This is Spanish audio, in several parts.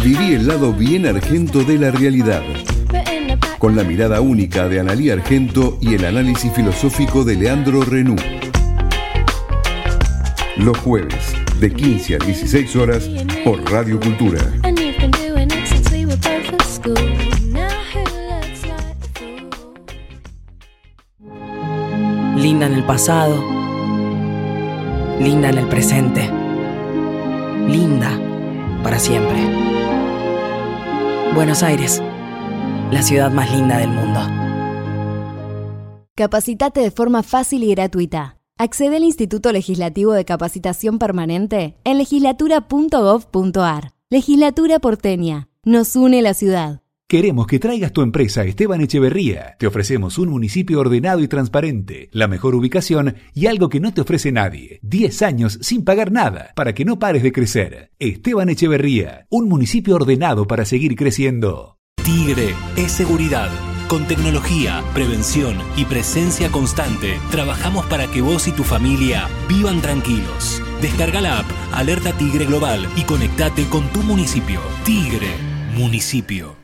Viví el lado bien argento de la realidad, con la mirada única de Analía Argento y el análisis filosófico de Leandro Renú. Los jueves, de 15 a 16 horas, por Radio Cultura. Linda en el pasado, linda en el presente, linda para siempre. Buenos Aires, la ciudad más linda del mundo. Capacitate de forma fácil y gratuita. Accede al Instituto Legislativo de Capacitación Permanente en legislatura.gov.ar. Legislatura porteña. Nos une la ciudad. Queremos que traigas tu empresa a Esteban Echeverría. Te ofrecemos un municipio ordenado y transparente, la mejor ubicación y algo que no te ofrece nadie. 10 años sin pagar nada, para que no pares de crecer. Esteban Echeverría, un municipio ordenado para seguir creciendo. Tigre es seguridad. Con tecnología, prevención y presencia constante, trabajamos para que vos y tu familia vivan tranquilos. Descarga la app Alerta Tigre Global y conectate con tu municipio. Tigre, municipio.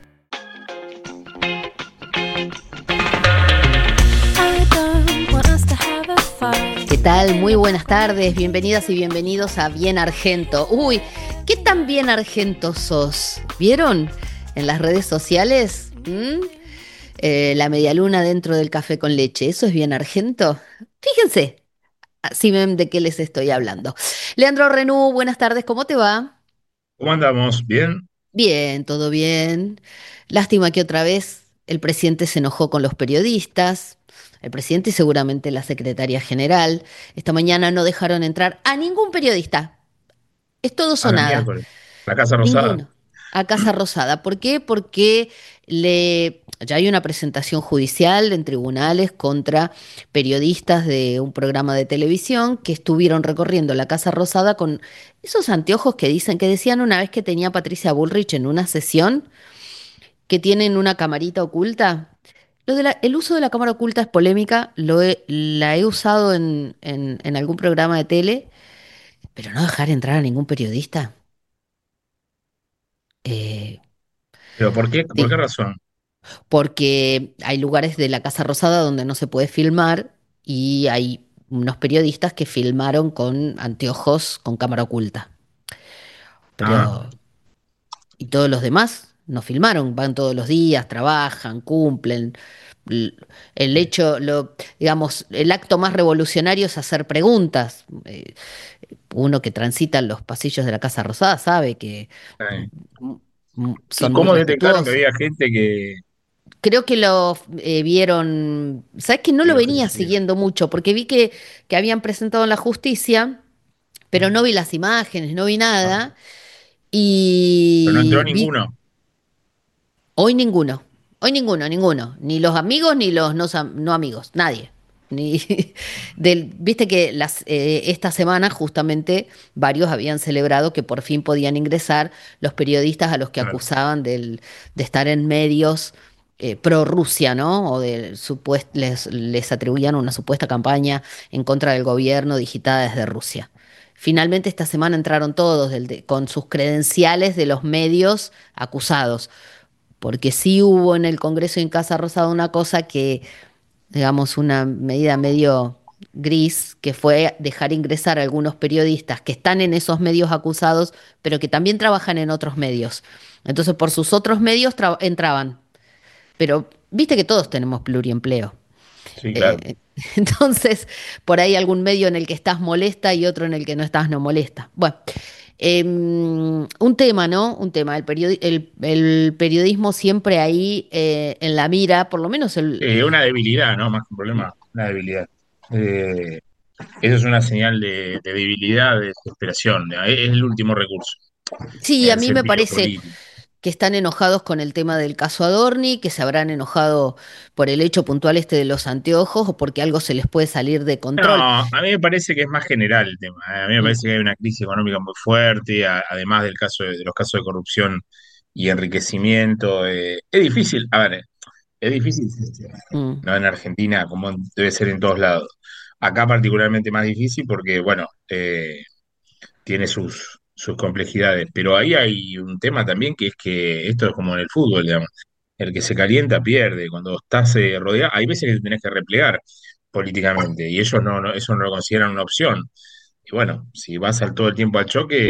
¿Qué tal? Muy buenas tardes, bienvenidas y bienvenidos a Bien Argento. Uy, ¿qué tan bien argento sos? ¿Vieron en las redes sociales? La medialuna dentro del café con leche, ¿eso es bien argento? Fíjense, así ven de qué les estoy hablando. Leandro Renú, buenas tardes, ¿cómo te va? ¿Cómo andamos? ¿Bien? Bien, todo bien. Lástima que otra vez el presidente se enojó con los periodistas. El presidente y seguramente la secretaria general. Esta mañana no dejaron entrar a ningún periodista. Es todo o nada. La Casa Rosada. Ninguno. A Casa Rosada. ¿Por qué? Porque ya hay una presentación judicial en tribunales contra periodistas de un programa de televisión que estuvieron recorriendo la Casa Rosada con esos anteojos que decían una vez que tenía Patricia Bullrich en una sesión, que tienen una camarita oculta. El uso de la cámara oculta es polémica, la he usado en algún programa de tele, pero no dejar entrar a ningún periodista. ¿Pero por qué? ¿Por qué razón? Porque hay lugares de la Casa Rosada donde no se puede filmar y hay unos periodistas que filmaron con anteojos con cámara oculta. Pero, ¿y todos los demás? No filmaron, van todos los días, trabajan, cumplen. El acto más revolucionario es hacer preguntas. Uno que transita en los pasillos de la Casa Rosada sabe que son ¿Cómo muy detectaron que respetuosos. había gente que... Creo que lo vieron, sabes que no lo venía siguiendo mucho, porque vi que habían presentado en la justicia, pero no vi las imágenes, no vi nada, Pero no entró y ninguno. hoy ninguno, ni los amigos ni los no amigos, nadie. Viste que esta semana justamente varios habían celebrado que por fin podían ingresar los periodistas a los que Claro. acusaban de estar en medios pro Rusia, ¿no? O les atribuían una supuesta campaña en contra del gobierno digitada desde Rusia. Finalmente esta semana entraron todos con sus credenciales de los medios acusados, porque sí hubo en el Congreso y en Casa Rosada una cosa que, digamos, una medida medio gris, que fue dejar ingresar a algunos periodistas que están en esos medios acusados, pero que también trabajan en otros medios. Entonces, por sus otros medios entraban. Pero viste que todos tenemos pluriempleo. Sí, claro. Entonces, por ahí algún medio en el que estás molesta y otro en el que no estás no molesta. Bueno, un tema, ¿no? Un tema. El periodismo siempre ahí en la mira, por lo menos Una debilidad, ¿no? Más que un problema, una debilidad. Eso es una señal de debilidad, de desesperación. Es el último recurso, Sí, en a el mí me sentido parece político. que están enojados con el tema del caso Adorni, que se habrán enojado por el hecho puntual este de los anteojos o porque algo se les puede salir de No, control. a mí me parece que es más general el tema. A mí me Mm, parece que hay una crisis económica muy fuerte, además del caso de los casos de corrupción y enriquecimiento. Es difícil, a ver, es difícil, mm. no en Argentina, como debe ser en todos lados. Acá particularmente más difícil porque, bueno, tiene sus complejidades. Pero ahí hay un tema también que es que esto es como en el fútbol, digamos. El que se calienta pierde. Cuando estás rodeado, hay veces que te tenés que replegar políticamente y ellos eso no lo consideran una opción. Y bueno, si vas todo el tiempo al choque,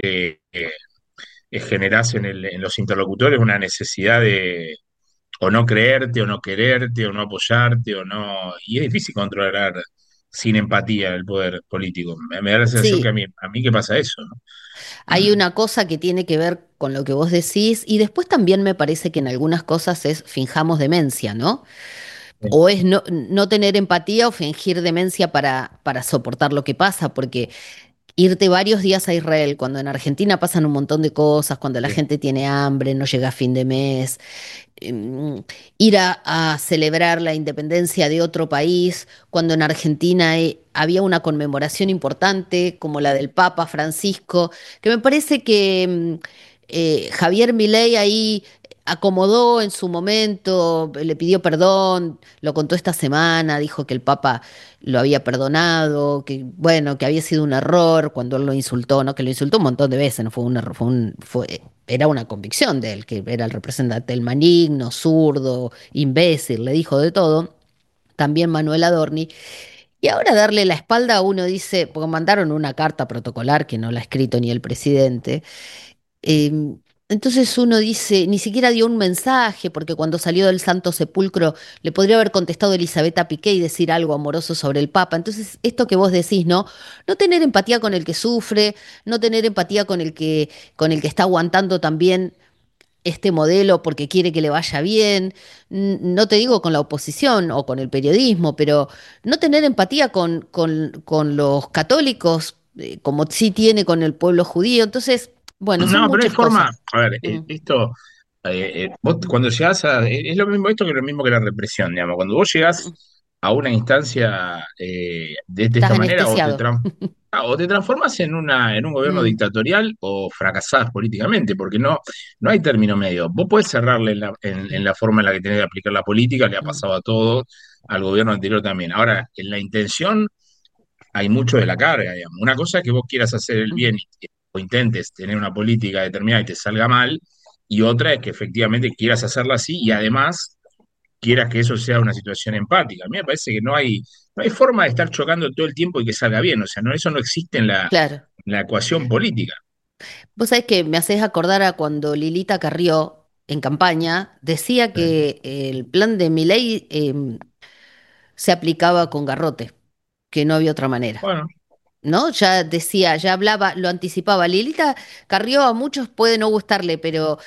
generás en los interlocutores una necesidad de o no creerte, o no quererte, o no apoyarte, o no. Y es difícil controlar sin empatía el poder político. Me da la sensación que Sí, a mí que pasa eso, ¿no? hay una cosa que tiene que ver con lo que vos decís y después también me parece que en algunas cosas es finjamos demencia, ¿no? Sí. O es no tener empatía o fingir demencia para soportar lo que pasa, porque irte varios días a Israel, cuando en Argentina pasan un montón de cosas, cuando la Sí. gente tiene hambre, no llega a fin de mes, ir a celebrar la independencia de otro país, cuando en Argentina había una conmemoración importante como la del Papa Francisco, que me parece que Javier Milei ahí acomodó en su momento, le pidió perdón, lo contó esta semana, dijo que el Papa lo había perdonado, que bueno, que había sido un error cuando él lo insultó, ¿no? Que lo insultó un montón de veces, no fue un error, era una convicción de él, que era el representante del maligno, zurdo, imbécil, le dijo de todo, también Manuel Adorni. Y ahora darle la espalda a uno dice, porque mandaron una carta protocolar que no la ha escrito ni el presidente, eh, entonces uno dice, ni siquiera dio un mensaje, porque cuando salió del Santo Sepulcro le podría haber contestado Elisabetta Piqué y decir algo amoroso sobre el Papa. Entonces, esto que vos decís, ¿no? No tener empatía con el que sufre, no tener empatía con el que está aguantando también este modelo porque quiere que le vaya bien. No te digo con la oposición o con el periodismo, pero no tener empatía con los católicos, como sí tiene con el pueblo judío. Entonces, bueno, son No, pero hay muchas forma. cosas. A ver, Mm, vos cuando llegás es lo mismo esto que lo mismo que la represión, digamos. Cuando vos llegás mm. a una instancia de Estás esta manera, anestesiado. o te transformás en un gobierno Mm, dictatorial o fracasás políticamente, porque no hay término medio. Vos podés cerrarle en mm, la forma en la que tenés de aplicar la política, le ha mm, pasado a todos, al gobierno anterior también. Ahora, en la intención hay mucho de la carga, digamos. Una cosa es que vos quieras hacer el mm. bien o intentes tener una política determinada y te salga mal, y otra es que efectivamente quieras hacerla así y además quieras que eso sea una situación empática. A mí me parece que no hay forma de estar chocando todo el tiempo y que salga bien, o sea, eso no existe Claro. en la ecuación política. Vos sabés que me haces acordar a cuando Lilita Carrió, en campaña, decía que el plan de Milei se aplicaba con garrote, que no había otra manera. Bueno, ¿No? Ya decía, ya hablaba, lo anticipaba. Lilita Carrió a muchos puede no gustarle, pero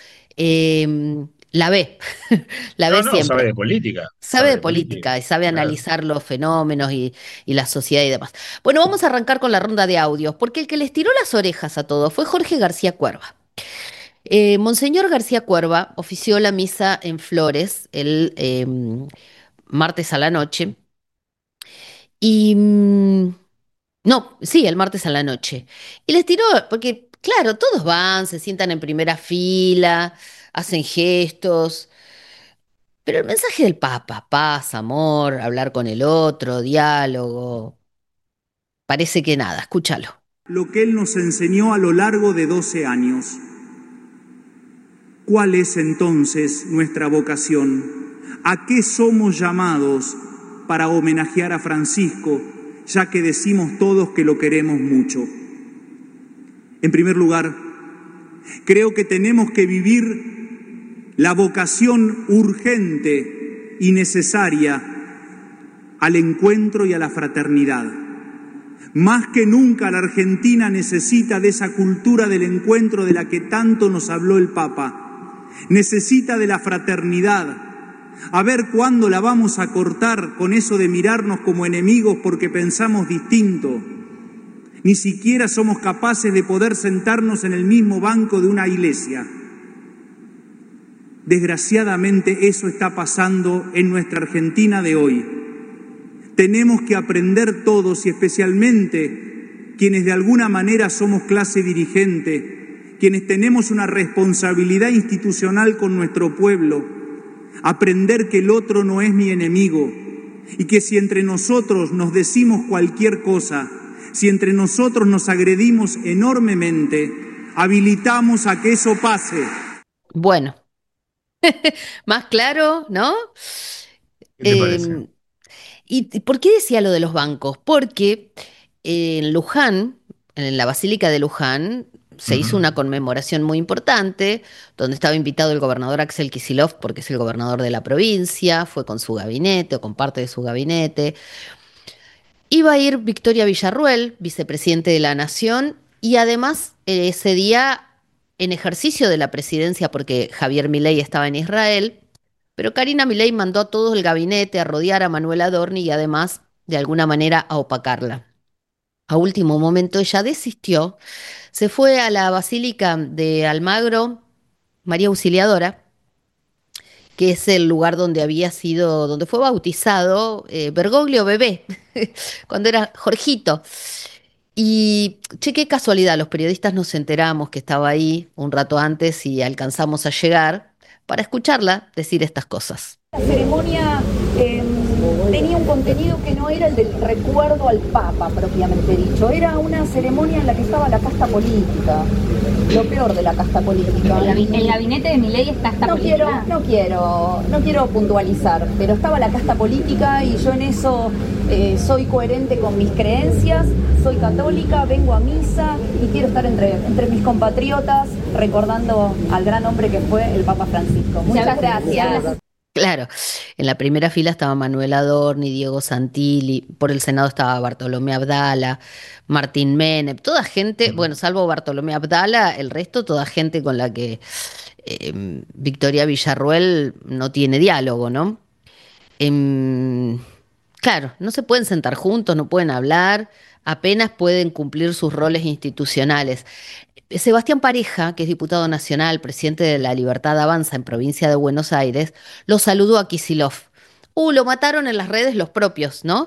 la ve, la ve no, sabe siempre. de política, Sabe sabe de de política. política y sabe Claro. analizar los fenómenos y la sociedad y demás. Bueno, vamos a arrancar con la ronda de audios, porque el que les tiró las orejas a todos fue Jorge García Cuerva. Monseñor García Cuerva ofició la misa en Flores el martes a la noche y no, sí, el martes a la noche. Y les tiró, porque claro, todos van, se sientan en primera fila, hacen gestos, pero el mensaje del Papa, paz, amor, hablar con el otro, diálogo, parece que nada, escúchalo. Lo que él nos enseñó a lo largo de 12 años. ¿Cuál es entonces nuestra vocación? ¿A qué somos llamados para homenajear a Francisco, ya que decimos todos que lo queremos mucho? En primer lugar, creo que tenemos que vivir la vocación urgente y necesaria al encuentro y a la fraternidad. Más que nunca la Argentina necesita de esa cultura del encuentro de la que tanto nos habló el Papa. Necesita de la fraternidad. A ver cuándo la vamos a cortar con eso de mirarnos como enemigos porque pensamos distinto. Ni siquiera somos capaces de poder sentarnos en el mismo banco de una iglesia. Desgraciadamente eso está pasando en nuestra Argentina de hoy. Tenemos que aprender todos y especialmente quienes de alguna manera somos clase dirigente, quienes tenemos una responsabilidad institucional con nuestro pueblo, aprender que el otro no es mi enemigo y que si entre nosotros nos decimos cualquier cosa, si entre nosotros nos agredimos enormemente, habilitamos a que eso pase. Bueno, más claro, ¿no? ¿Qué te parece? ¿Y por qué decía lo de los bancos? Porque en Luján, en la Basílica de Luján, se hizo Ujú. una conmemoración muy importante, donde estaba invitado el gobernador Axel Kicillof, porque es el gobernador de la provincia, fue con su gabinete o con parte de su gabinete. Iba a ir Victoria Villarruel, vicepresidente de la Nación, y además ese día, en ejercicio de la presidencia, porque Javier Milei estaba en Israel, pero Karina Milei mandó a todo el gabinete a rodear a Manuela Adorni y además, de alguna manera, a opacarla. A último momento ella desistió, se fue a la Basílica de Almagro, María Auxiliadora, que es el lugar donde había sido, donde fue bautizado Bergoglio bebé, cuando era Jorgito. Y che, qué casualidad, los periodistas nos enteramos que estaba ahí un rato antes y alcanzamos a llegar para escucharla decir estas cosas. La ceremonia tenía un contenido que no era el del recuerdo al Papa propiamente dicho, era una ceremonia en la que estaba la casta política, lo peor de la casta política. ¿El gabinete de Milei está casta política? No quiero puntualizar, pero estaba la casta política y yo en eso soy coherente con mis creencias, soy católica, vengo a misa y quiero estar entre mis compatriotas recordando al gran hombre que fue el Papa Francisco. Muchas gracias. Claro, en la primera fila estaba Manuel Adorni, Diego Santilli, por el Senado estaba Bartolomé Abdala, Martín Menem, toda gente, bueno, salvo Bartolomé Abdala, el resto toda gente con la que Victoria Villarruel no tiene diálogo, ¿no? Em, claro, no se pueden sentar juntos, no pueden hablar, apenas pueden cumplir sus roles institucionales. Sebastián Pareja, que es diputado nacional, presidente de La Libertad Avanza en provincia de Buenos Aires, lo saludó a Kicillof. Lo mataron en las redes los propios, ¿no?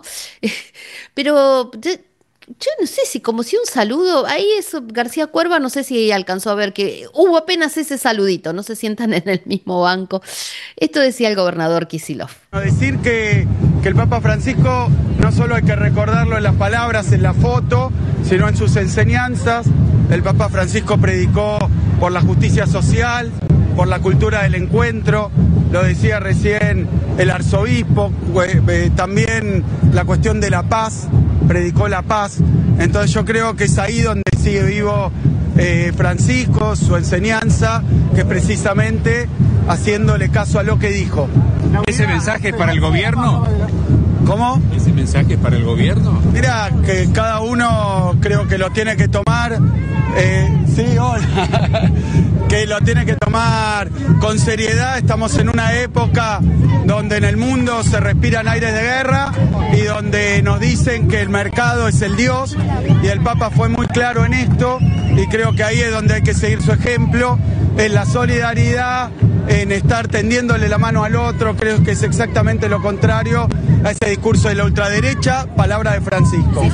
Pero yo no sé si como si un saludo, ahí eso, García Cuerva, no sé si alcanzó a ver que hubo apenas ese saludito, no se sientan en el mismo banco. Esto decía el gobernador Kicillof. Decir que el Papa Francisco no solo hay que recordarlo en las palabras, en la foto, sino en sus enseñanzas. El Papa Francisco predicó por la justicia social, por la cultura del encuentro, lo decía recién el arzobispo, también la cuestión de la paz, predicó la paz. Entonces yo creo que es ahí donde sigue vivo Francisco, su enseñanza, que es precisamente haciéndole caso a lo que dijo. ¿Ese mensaje es para el gobierno? ¿Cómo? ¿Ese mensaje es para el gobierno? Mira, que cada uno creo que lo tiene que tomar, sí, hola, que lo tiene que tomar con seriedad. Estamos en una época donde en el mundo se respiran aires de guerra y donde nos dicen que el mercado es el Dios, y el Papa fue muy claro en esto, y creo que ahí es donde hay que seguir su ejemplo, en la solidaridad, en estar tendiéndole la mano al otro. Creo que es exactamente lo contrario a ese discurso de la ultraderecha, palabra de Francisco.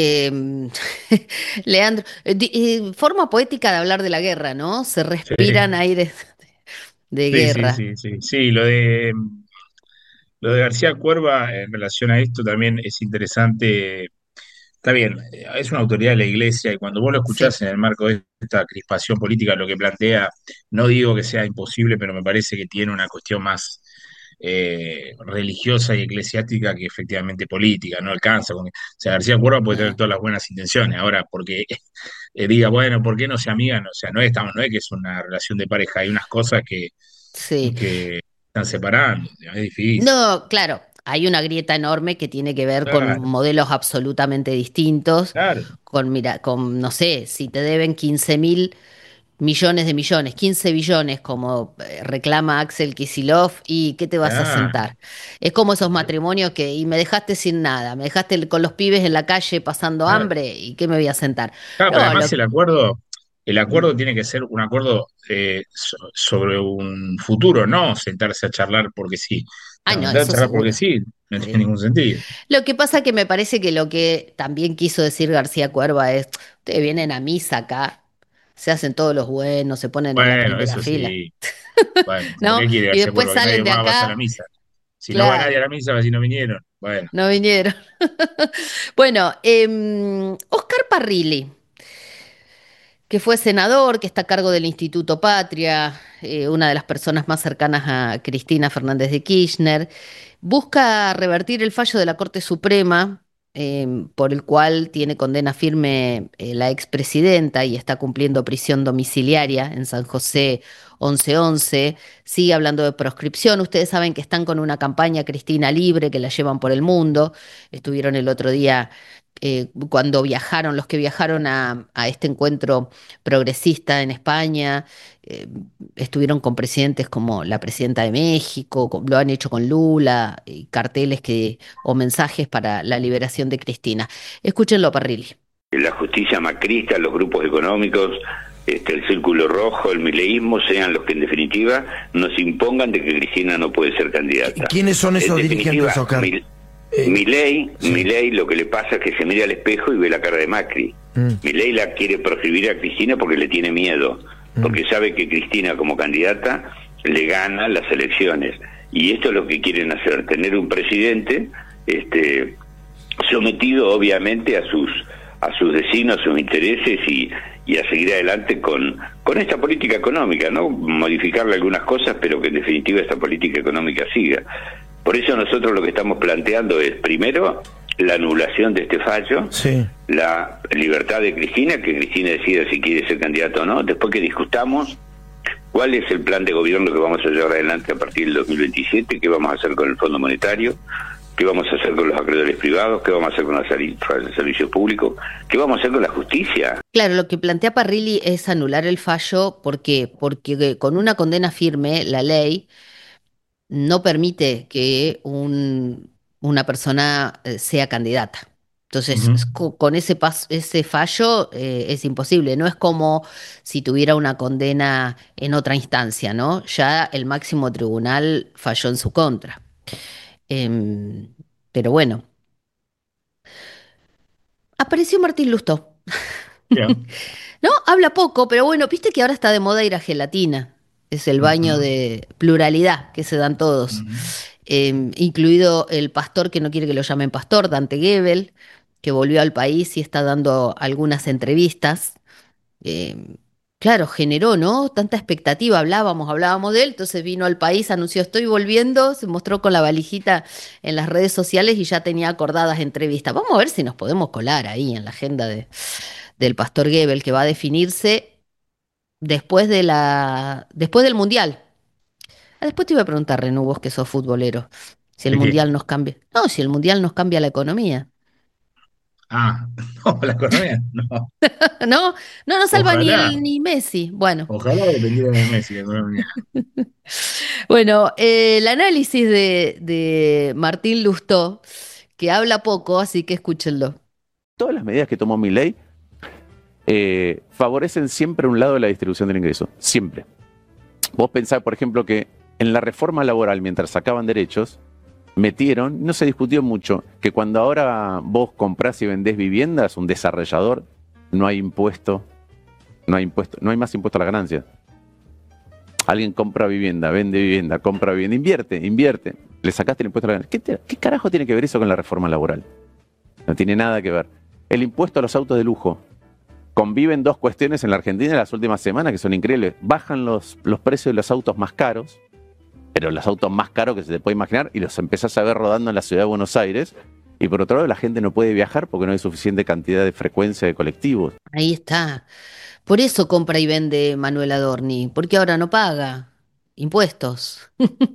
Leandro, forma poética de hablar de la guerra, ¿no? Se respiran Sí. aires de Sí, guerra. sí. Lo de García Cuerva en relación a esto también es interesante. Está bien, es una autoridad de la iglesia y cuando vos lo Sí, escuchás en el marco de esta crispación política, lo que plantea, no digo que sea imposible, pero me parece que tiene una cuestión más religiosa y eclesiástica que efectivamente política, no alcanza. O sea, García Cuerva puede tener todas las buenas intenciones, ahora porque diga, bueno, ¿por qué no se amigan? O sea, no es que es una relación de pareja, hay unas cosas sí. que están separando, o sea, es difícil. No, claro, hay una grieta enorme que tiene que ver con Claro, modelos absolutamente distintos, claro. mira, no sé, si te deben 15.000 millones de millones, 15 billones, como reclama Axel Kicillof, ¿y qué te vas a Ah, sentar? Es como esos matrimonios y me dejaste sin nada, me dejaste con los pibes en la calle pasando claro. hambre, ¿y qué me voy a sentar? Claro, pero No, además el acuerdo tiene que ser un acuerdo sobre un futuro, no sentarse a charlar porque sí. ay, No, no, sentarse a eso charlar porque seguro. sí, no tiene Sí. ningún sentido. Lo que pasa que me parece que lo que también quiso decir García Cuerva es, ustedes vienen a misa acá, se hacen todos los buenos, se ponen en la Bueno, primera eso fila, sí. Bueno, ¿por ¿no? qué quiere Y García después Cuerva? Que nadie salen de más va a hacer la acá, misa. Si no va nadie claro, a la misa, si no vinieron. Bueno, no vinieron. Bueno, Oscar Parrilli, que fue senador, que está a cargo del Instituto Patria, una de las personas más cercanas a Cristina Fernández de Kirchner, busca revertir el fallo de la Corte Suprema, por el cual tiene condena firme la expresidenta y está cumpliendo prisión domiciliaria en San José 1111. Sigue hablando de proscripción. Ustedes saben que están con una campaña Cristina Libre que la llevan por el mundo. Estuvieron el otro día cuando viajaron, los que viajaron a este encuentro progresista en España, eh, estuvieron con presidentes como la presidenta de México, lo han hecho con Lula, y carteles o mensajes para la liberación de Cristina. Escúchenlo, Parrilli. La justicia macrista, los grupos económicos, el Círculo Rojo, el mileísmo, sean los que en definitiva nos impongan de que Cristina no puede ser candidata. ¿Quiénes son esos dirigentes, Oscar? Milei, lo que le pasa es que se mira al espejo y ve la cara de Macri. Milei la quiere proscribir a Cristina porque le tiene miedo, porque sabe que Cristina como candidata le gana las elecciones. Y esto es lo que quieren hacer, tener un presidente sometido obviamente a sus designios, a sus intereses y a seguir adelante con esta política económica, ¿no? Modificarle algunas cosas, pero que en definitiva esta política económica siga. Por eso nosotros lo que estamos planteando es, primero, la anulación de este fallo, la libertad de Cristina, que Cristina decida si quiere ser candidata o no, después que discutamos cuál es el plan de gobierno que vamos a llevar adelante a partir del 2027, qué vamos a hacer con el Fondo Monetario, qué vamos a hacer con los acreedores privados, qué vamos a hacer con el servicio público, qué vamos a hacer con la justicia. Claro, lo que plantea Parrilli es anular el fallo. ¿Por qué? Porque con una condena firme, la ley no permite que una persona sea candidata. Entonces, con ese fallo es imposible. No es como si tuviera una condena en otra instancia, ¿no? Ya el máximo tribunal falló en su contra. Pero bueno. Apareció Martín Lustó. ¿No? Habla poco, pero bueno, viste que ahora está de moda ir a Gelatina. Es el baño de pluralidad que se dan todos. Incluido el pastor que no quiere que lo llamen pastor, Dante Gebel, que volvió al país y está dando algunas entrevistas. Claro, generó, ¿no? Tanta expectativa, hablábamos de él, entonces vino al país, anunció estoy volviendo, se mostró con la valijita en las redes sociales y ya tenía acordadas entrevistas. Vamos a ver si nos podemos colar ahí en la agenda del pastor Gebel, que va a definirse después del Mundial. Después te iba a preguntar, Renú, vos que sos futbolero, si el Mundial nos cambia. No, si el Mundial nos cambia la economía. No, la economía, no. No salva ni Messi. Bueno. Ojalá dependiera de Messi la economía. Bueno, el análisis de Martín Lustó, que habla poco, así que escúchenlo. Todas las medidas que tomó Milei favorecen siempre un lado de la distribución del ingreso, siempre. Vos pensás, por ejemplo, que en la reforma laboral, mientras sacaban derechos, metieron, no se discutió mucho, que cuando ahora vos comprás y vendés viviendas, un desarrollador, no hay impuesto, no hay más impuesto a la ganancia. Alguien compra vivienda, vende vivienda, compra vivienda, invierte, le sacaste el impuesto a la ganancia. ¿Qué carajo tiene que ver eso con la reforma laboral? No tiene nada que ver. El impuesto a los autos de lujo. Conviven dos cuestiones en la Argentina en las últimas semanas que son increíbles. Bajan los precios de los autos más caros, pero los autos más caros que se te puede imaginar, y los empezás a ver rodando en la ciudad de Buenos Aires. Y por otro lado, la gente no puede viajar porque no hay suficiente cantidad de frecuencia de colectivos. Ahí está. Por eso compra y vende Manuel Adorni, porque ahora no paga impuestos.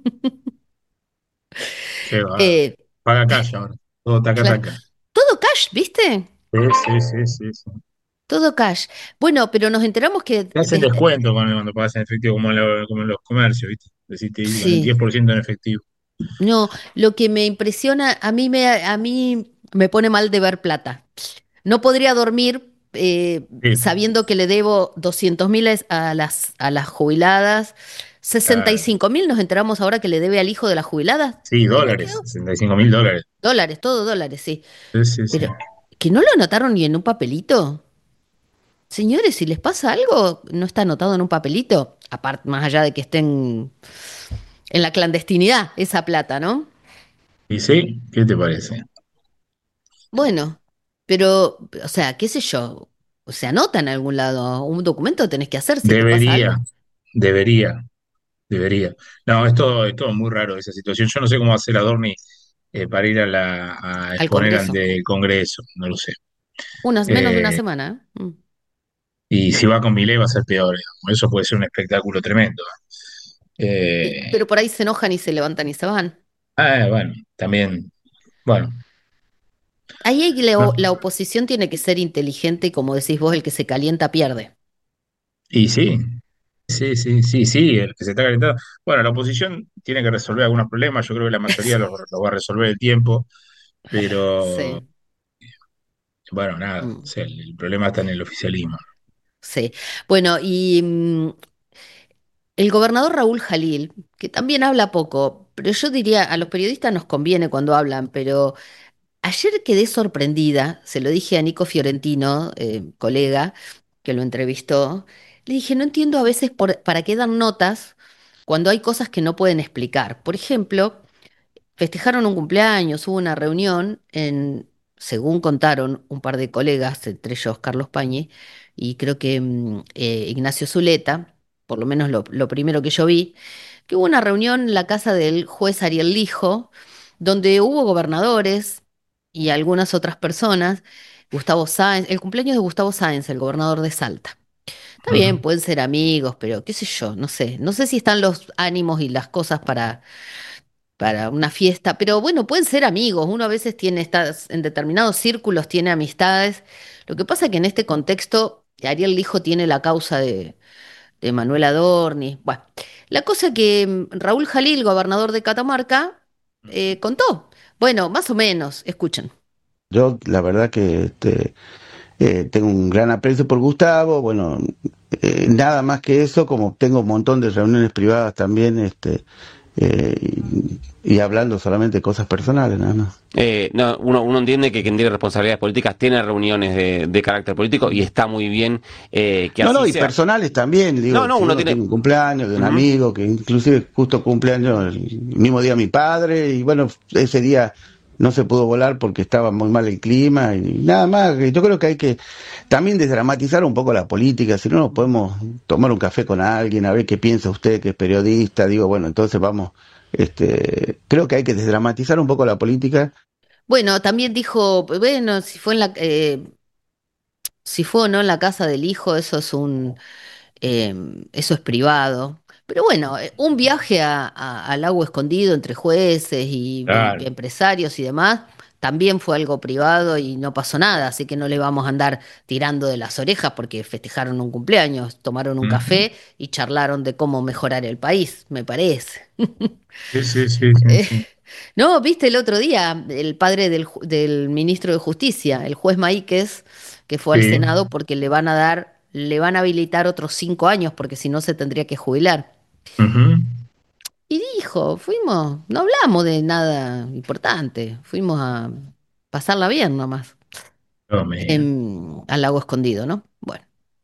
Paga cash ahora. Todo taca. Todo cash, ¿viste? Sí. Todo cash. Bueno, pero nos enteramos que... Te hacen descuento cuando pagas en efectivo, como en los comercios, ¿viste? Decís, Sí. el 10% en efectivo. No, lo que me impresiona, a mí me pone mal de ver plata. No podría dormir sabiendo que le debo 200.000 a las jubiladas, 65.000 nos enteramos ahora que le debe al hijo de las jubiladas. Sí, dólares, $65.000. Dólares, todo dólares, sí. Sí. Pero, ¿que no lo anotaron ni en un papelito? Señores, si les pasa algo, no está anotado en un papelito, aparte, más allá de que estén en la clandestinidad, esa plata, ¿no? ¿Y sí? ¿Qué te parece? Bueno, pero, o sea, qué sé yo, se anota en algún lado. Un documento tenés que hacer si te pasa algo. Debería. No, es todo muy raro esa situación. Yo no sé cómo va a hacer Adorni para ir a exponer ante el Congreso, no lo sé. Menos de una semana. Y si va con Milei va a ser peor, digamos. Eso puede ser un espectáculo tremendo. Pero por ahí se enojan y se levantan y se van. Bueno, también, bueno. Ahí la oposición tiene que ser inteligente y, como decís vos, el que se calienta pierde. Y sí, el que se está calentando. Bueno, la oposición tiene que resolver algunos problemas, yo creo que la mayoría los va a resolver el tiempo, pero bueno, nada, o sea, el problema está en el oficialismo. Sí, bueno, y el gobernador Raúl Jalil, que también habla poco, pero yo diría, a los periodistas nos conviene cuando hablan, pero ayer quedé sorprendida, se lo dije a Nico Fiorentino, colega, que lo entrevistó, le dije, no entiendo a veces para qué dan notas cuando hay cosas que no pueden explicar. Por ejemplo, festejaron un cumpleaños, hubo una reunión según contaron un par de colegas, entre ellos Carlos Pañi y creo que Ignacio Zuleta, por lo menos lo primero que yo vi, que hubo una reunión en la casa del juez Ariel Lijo, donde hubo gobernadores y algunas otras personas, Gustavo Sáenz, el cumpleaños de Gustavo Sáenz, el gobernador de Salta. Está bien, pueden ser amigos, pero qué sé yo, no sé si están los ánimos y las cosas para una fiesta, pero bueno, pueden ser amigos, uno a veces en determinados círculos tiene amistades. Lo que pasa es que en este contexto Ariel Lijo tiene la causa de Manuel Adorni. Bueno, la cosa que Raúl Jalil, gobernador de Catamarca, contó. Bueno, más o menos, escuchen. Yo la verdad que tengo un gran aprecio por Gustavo, bueno, nada más que eso, como tengo un montón de reuniones privadas también, y hablando solamente de cosas personales, nada más. No, uno entiende que quien tiene responsabilidades políticas tiene reuniones de carácter político y está muy bien que así y sea. Personales también, digo, uno tiene un cumpleaños de un amigo que inclusive justo cumpleaños el mismo día mi padre, y bueno, ese día no se pudo volar porque estaba muy mal el clima y nada más. Yo creo que hay que también desdramatizar un poco la política, si no nos podemos tomar un café con alguien, a ver qué piensa usted, que es periodista, digo, bueno, entonces vamos, creo que hay que desdramatizar un poco la política. Bueno, también dijo, bueno, si fue o no en la casa del hijo, eso es privado. Pero bueno, un viaje al Lago Escondido entre jueces y empresarios y demás, también fue algo privado y no pasó nada, así que no le vamos a andar tirando de las orejas porque festejaron un cumpleaños, tomaron un café y charlaron de cómo mejorar el país, me parece. Sí. No, viste el otro día, el padre del ministro de Justicia, el juez Maíquez, que fue al Senado porque le van a habilitar otros 5 años porque si no se tendría que jubilar. Y dijo, no hablamos de nada importante, fuimos a pasarla bien nomás. Al Lago Escondido, ¿no? Bueno.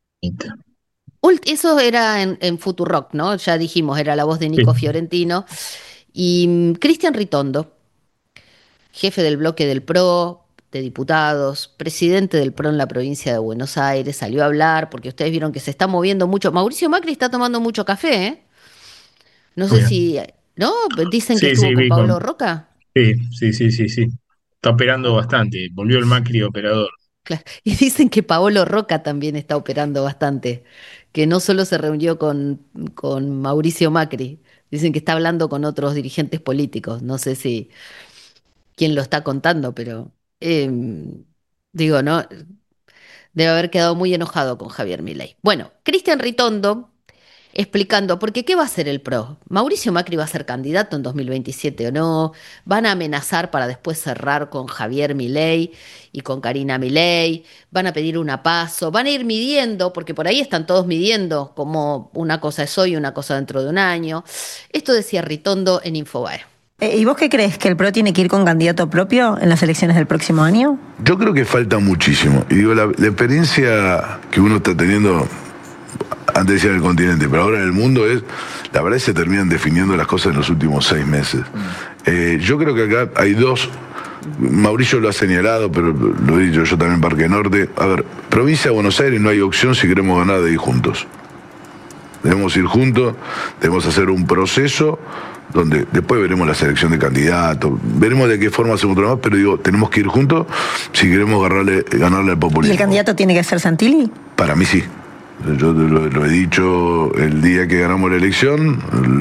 Eso era en Futurock, ¿no? Ya dijimos, era la voz de Nico Fiorentino. Y Cristian Ritondo, jefe del bloque del PRO, de diputados, presidente del PRO en la provincia de Buenos Aires, salió a hablar porque ustedes vieron que se está moviendo mucho. Mauricio Macri está tomando mucho café, ¿eh? No sé si... ¿No? Dicen que estuvo con Pablo Roca. Sí. Está operando bastante. Volvió el Macri operador. Claro. Y dicen que Paolo Roca también está operando bastante. Que no solo se reunió con Mauricio Macri. Dicen que está hablando con otros dirigentes políticos. No sé si quién lo está contando, pero... digo, ¿no? Debe haber quedado muy enojado con Javier Milei. Bueno, Cristian Ritondo explicando, porque ¿qué va a hacer el PRO? ¿Mauricio Macri va a ser candidato en 2027 o no? ¿Van a amenazar para después cerrar con Javier Milei y con Karina Milei? ¿Van a pedir una paso? ¿Van a ir midiendo? Porque por ahí están todos midiendo como una cosa es hoy y una cosa dentro de un año. Esto decía Ritondo en Infobae. ¿Y vos qué crees? ¿Que el PRO tiene que ir con candidato propio en las elecciones del próximo año? Yo creo que falta muchísimo. Y digo, la experiencia que uno está teniendo... Antes decía en el continente, pero ahora en el mundo la verdad se terminan definiendo las cosas en los últimos 6 meses. Yo creo que acá hay dos Mauricio lo ha señalado, pero lo he dicho yo también en Parque Norte. A ver, provincia de Buenos Aires no hay opción si queremos ganar de ir juntos. Debemos ir juntos, debemos hacer un proceso donde después veremos la selección de candidatos, veremos de qué forma hacemos otro más, pero digo, tenemos que ir juntos si queremos ganarle al populismo. ¿Y el candidato tiene que ser Santilli? Para mí sí. Yo lo he dicho el día que ganamos la elección,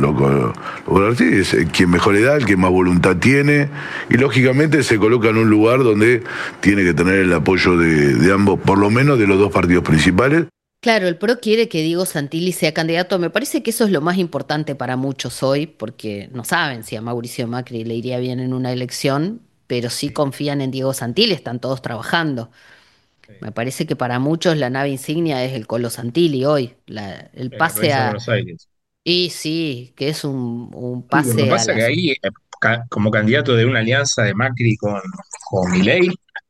es quien mejor edad, el que más voluntad tiene, y lógicamente se coloca en un lugar donde tiene que tener el apoyo de ambos, por lo menos de los dos partidos principales. Claro, el PRO quiere que Diego Santilli sea candidato. Me parece que eso es lo más importante para muchos hoy, porque no saben si a Mauricio Macri le iría bien en una elección, pero sí confían en Diego Santilli, están todos trabajando. Me parece que para muchos la nave insignia es el Colo Santilli hoy, el pase a Buenos Aires. Y sí, que es un pase Lo que pasa es que ahí, como candidato de una alianza de Macri con Milei,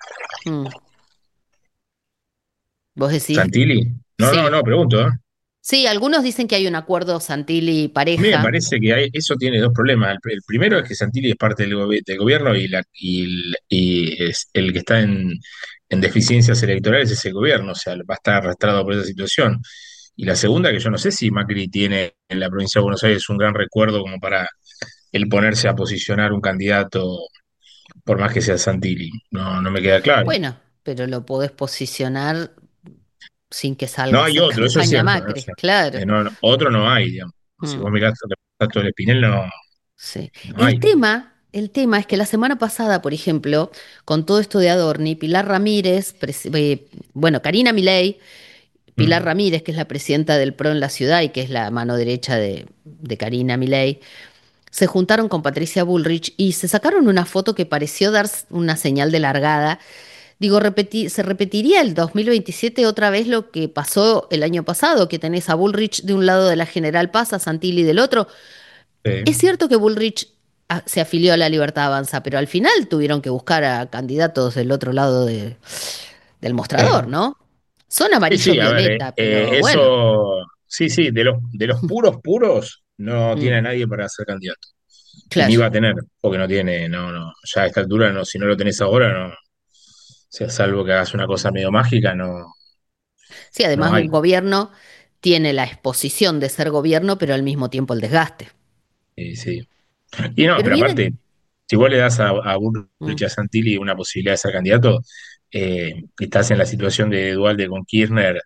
¿vos decís? ¿Santilli? No, Sí. no, pregunto, ¿eh? Sí, algunos dicen que hay un acuerdo Santilli-pareja. A mí me parece que eso tiene dos problemas. El primero es que Santilli es parte del gobierno y es el que está en deficiencias electorales es el gobierno, o sea, va a estar arrastrado por esa situación. Y la segunda, que yo no sé si Macri tiene en la provincia de Buenos Aires un gran recuerdo como para él ponerse a posicionar un candidato, por más que sea Santilli. No me queda claro. Bueno, pero lo podés posicionar sin que salga No a hay hacer otro, eso es campaña cierto. Macri, O sea, claro. otro no hay, digamos. Si vos mirás el retrato del Espinel, no hay. El tema es que la semana pasada, por ejemplo, con todo esto de Adorni, Pilar Ramírez, Karina Milei, Pilar Ramírez, que es la presidenta del PRO en la ciudad y que es la mano derecha de Karina Milei, se juntaron con Patricia Bullrich y se sacaron una foto que pareció dar una señal de largada. Digo, ¿se repetiría el 2027 otra vez lo que pasó el año pasado? Que tenés a Bullrich de un lado de la General Paz, a Santilli del otro. Es cierto que Bullrich se afilió a la Libertad Avanza, pero al final tuvieron que buscar a candidatos del otro lado del mostrador, ¿no? Son amarillo-violeta, pero eso, bueno. Sí, de los puros, no tiene a nadie para ser candidato. Claro. Ni va a tener, porque no tiene, ya a esta altura, si no lo tenés ahora, no. O sea, salvo que hagas una cosa medio mágica, no. Sí, además no hay. un gobierno tiene la exposición de ser gobierno, pero al mismo tiempo el desgaste. Sí. Y no, pero aparte, si vos le das a Bullrich y a Santilli una posibilidad de ser candidato, estás en la situación de Duhalde con Kirchner,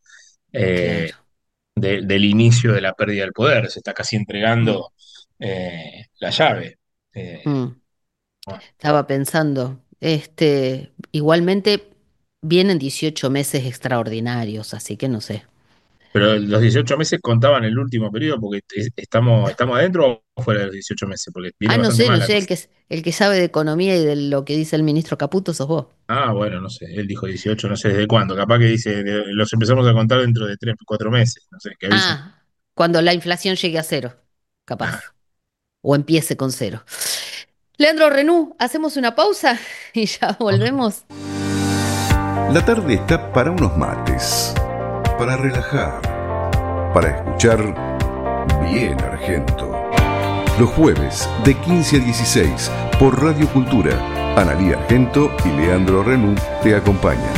del inicio de la pérdida del poder, se está casi entregando la llave. Estaba pensando, igualmente vienen 18 meses extraordinarios, así que no sé. Pero los 18 meses contaban el último periodo, porque estamos adentro o fuera de los 18 meses, porque viene no bastante sé, mal no la sé, cosa. el que sabe de economía y de lo que dice el ministro Caputo sos vos. Bueno, no sé, él dijo 18, no sé desde cuándo, capaz que dice, los empezamos a contar dentro de 3, 4 meses, no sé, que avisen. Cuando la inflación llegue a cero, capaz, o empiece con cero. Leandro Renú, hacemos una pausa y ya volvemos. La tarde está para unos mates, para relajar, para escuchar bien Argento. Los jueves de 15 a 16 por Radio Cultura, Analía Argento y Leandro Renú te acompañan.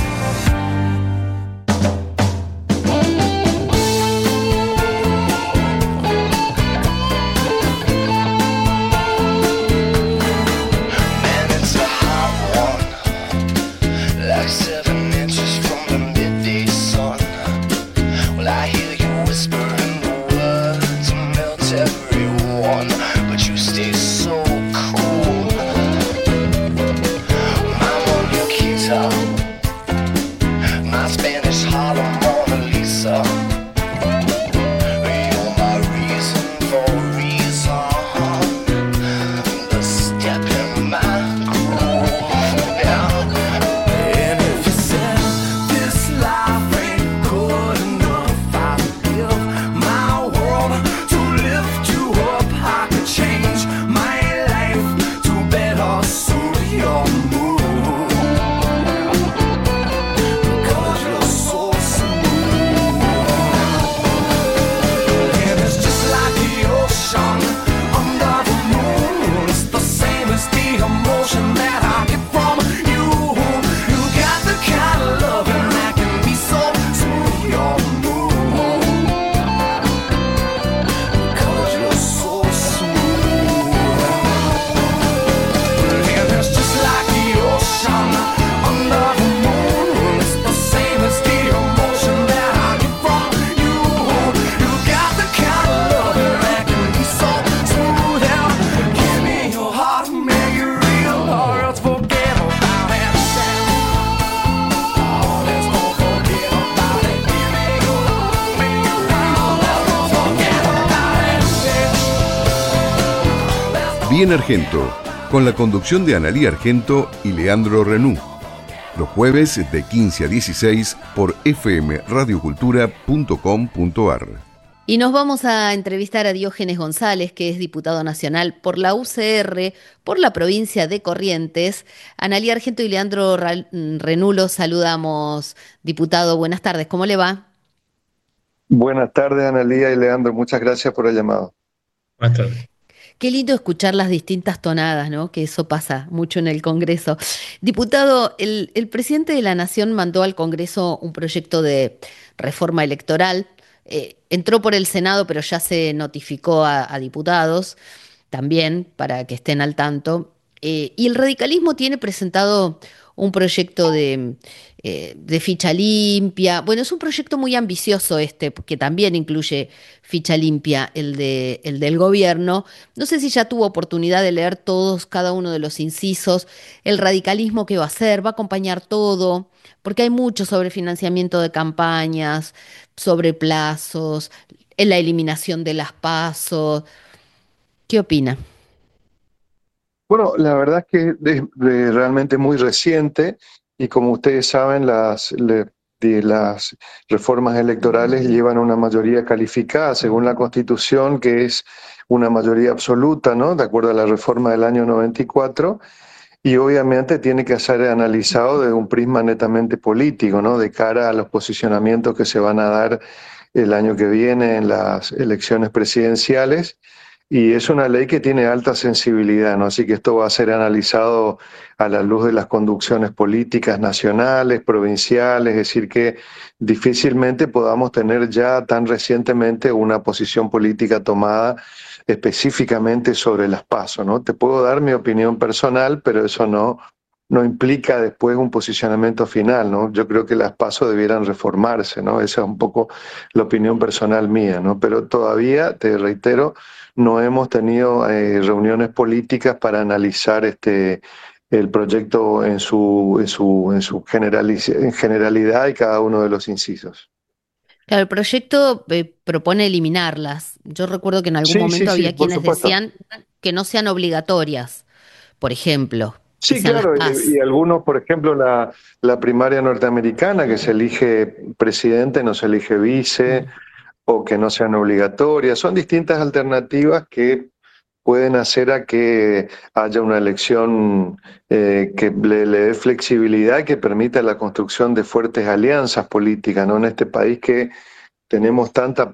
Bien Argento, con la conducción de Analía Argento y Leandro Renú. Los jueves de 15 a 16 por fmradiocultura.com.ar. Y nos vamos a entrevistar a Diógenes González, que es diputado nacional por la UCR, por la provincia de Corrientes. Analía Argento y Leandro Renú los saludamos. Diputado, buenas tardes, ¿cómo le va? Buenas tardes, Analía y Leandro, muchas gracias por el llamado. Buenas tardes. Qué lindo escuchar las distintas tonadas, ¿no? Que eso pasa mucho en el Congreso. Diputado, el presidente de la Nación mandó al Congreso un proyecto de reforma electoral. Entró por el Senado, pero ya se notificó a diputados también para que estén al tanto. Y el radicalismo tiene presentado un proyecto de ficha limpia. Bueno, es un proyecto muy ambicioso que también incluye ficha limpia, el del gobierno. No sé si ya tuvo oportunidad de leer cada uno de los incisos. El radicalismo, ¿qué va a hacer? ¿Va a acompañar todo? Porque hay mucho sobre financiamiento de campañas, sobre plazos, en la eliminación de las PASO. ¿Qué opina? Bueno, la verdad es que es realmente muy reciente y como ustedes saben, las reformas electorales llevan una mayoría calificada según la Constitución, que es una mayoría absoluta, ¿no? De acuerdo a la reforma del año 94. Y obviamente tiene que ser analizado desde un prisma netamente político, ¿no? De cara a los posicionamientos que se van a dar el año que viene en las elecciones presidenciales. Y es una ley que tiene alta sensibilidad, ¿no? Así que esto va a ser analizado a la luz de las conducciones políticas nacionales, provinciales, es decir, que difícilmente podamos tener ya tan recientemente una posición política tomada específicamente sobre las PASO, ¿no? Te puedo dar mi opinión personal, pero eso no implica después un posicionamiento final, ¿no? Yo creo que las PASO debieran reformarse, ¿no? Esa es un poco la opinión personal mía, ¿no? Pero todavía, te reitero, no hemos tenido reuniones políticas para analizar el proyecto en su generalidad y cada uno de los incisos. Claro, el proyecto propone eliminarlas. Yo recuerdo que en algún momento había quienes decían que no sean obligatorias, por ejemplo. Sí, claro, y algunos, por ejemplo, la primaria norteamericana, que se elige presidente, no se elige vice, o que no sean obligatorias. Son distintas alternativas que pueden hacer a que haya una elección que le dé flexibilidad y que permita la construcción de fuertes alianzas políticas, ¿no? En este país que tenemos